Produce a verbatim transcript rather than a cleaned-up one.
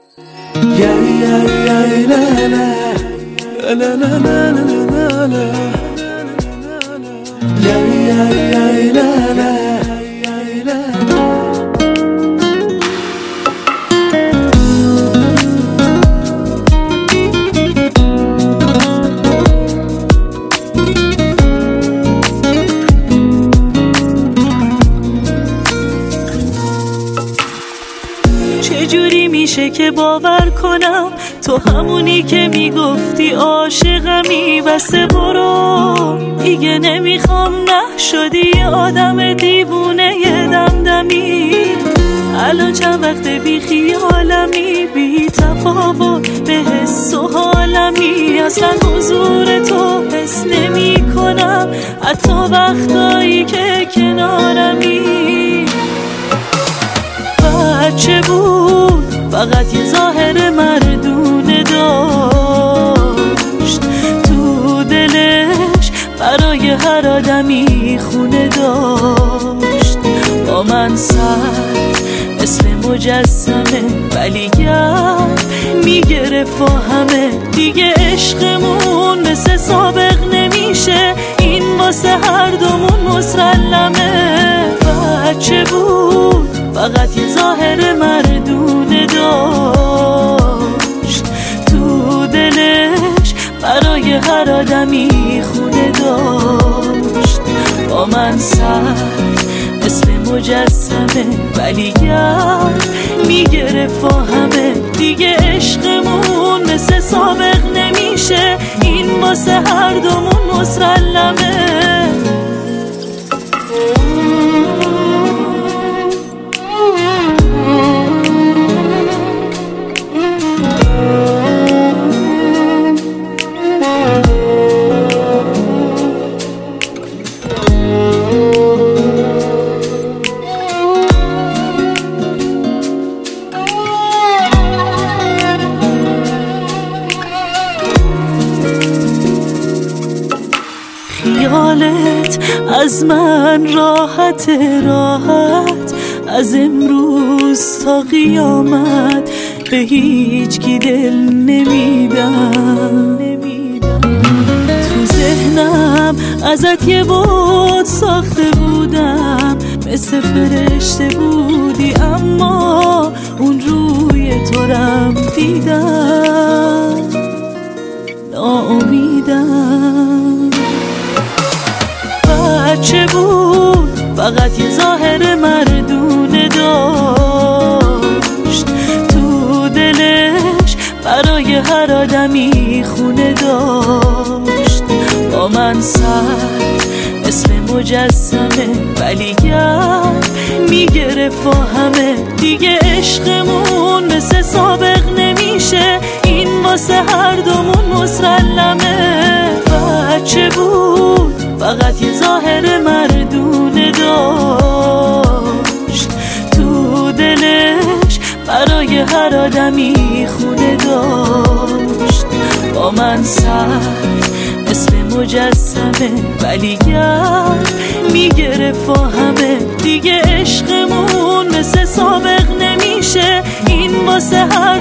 چجوری میشه که باور کنم تو همونی که میگفتی عاشقمی؟ بسه برو دیگه نمیخوام، نه شدی یه آدم دیوونه یه دمدمی. الان چند وقت بی خیالمی، بی تفاوت به حس و حالمی. اصلا حضور تو حس نمی کنم حتی وقتایی که کنارمی. بچه بود فقط یه ظاهر مردونه داشت، تو دلش برای هر آدمی خونه داشت. با من سر مثل مجسمه ولی گرد میگرفت و همه دیگه عشقمون مثل سابق نمیشه، این واسه هر دومون مسلمه. بچه بود فقط یه ظاهر مردونه داشت، تو دلش برای هر آدمی خونه داشت. با من سر مثل مجسمه ولی گرد میگرفت و همه دیگه عشقمون مثل سابق نمیشه، این واسه هر دومون مسلمه. خیالت از من راحت راحت، از امروز تا قیامت به هیچ کی دل نمیدم. تو ذهنم ازت یه بود ساخته بودم، مثل فرشته بودی اما اون روی تو رم دیدم، ناامیدم. بچه بود فقط یه ظاهر مردونه داشت، تو دلش برای هر آدمی خونه داشت. با من سر مثل مجسمه ولی گرد میگرفت و همه دیگه عشقمون مثل سابق نمیشه، این واسه هر دومون مسلمه. بچه بود فقط یه ظاهر مردونه داشت، تو دلش برای هر آدمی خونه داشت. با من سر مثل مجسمه ولی گرد میگرفت و همه دیگه عشقمون مثل سابق نمیشه، این واسه هر